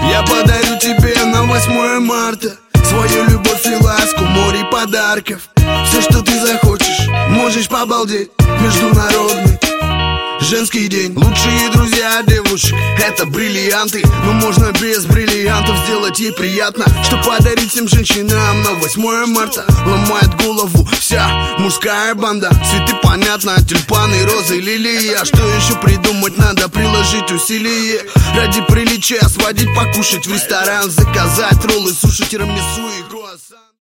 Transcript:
Я подарю тебе на 8 марта свою любовь и ласку, море подарков. Все, что ты захочешь, можешь побалдеть. Международный женский день. Лучшие друзья девушек — это бриллианты. Но можно без бриллиантов сделать ей приятно. Что подарить всем женщинам на 8 марта? Ломает голову вся мужская банда. Цветы понятно, тюльпаны, розы, лилии. А что еще придумать надо? Приложить усилия. Ради приличия сводить покушать в ресторан, заказать роллы, суши, тирамису и круассан.